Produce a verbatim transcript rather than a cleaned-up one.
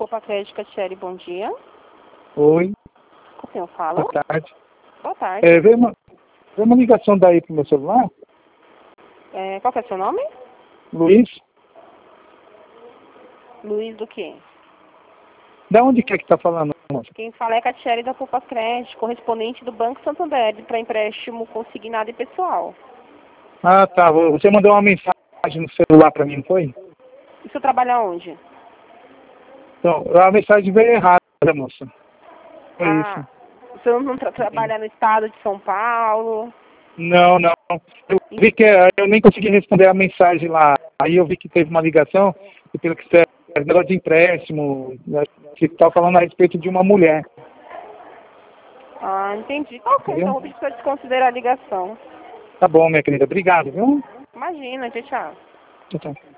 Poupa Crédito, Catiele, bom dia. Oi. Com quem eu falo? Boa tarde. Boa tarde. É, veio, uma, veio uma ligação daí pro meu celular. É, qual que é o seu nome? Luiz. Luiz do quê? Da onde que é que tá falando, moça? Quem fala é a Catiele da Poupa Crédito, correspondente do Banco Santander para empréstimo consignado e pessoal. Ah, tá. Você mandou uma mensagem no celular pra mim, não foi? E você trabalha onde? Então, a mensagem veio errada, moça. Foi Ah, isso. você não tra trabalha no estado de São Paulo? Não, não. Eu vi que eh, eu nem consegui responder a mensagem lá. Aí eu vi que teve uma ligação, e pelo que você é negócio de empréstimo, né, que estava falando a respeito de uma mulher. Ah, entendi. Ok, então eu vou pedir para desconsiderar a ligação. Tá bom, minha querida. Obrigado, viu? Imagina, tchau, tchau. Tchau, tchau.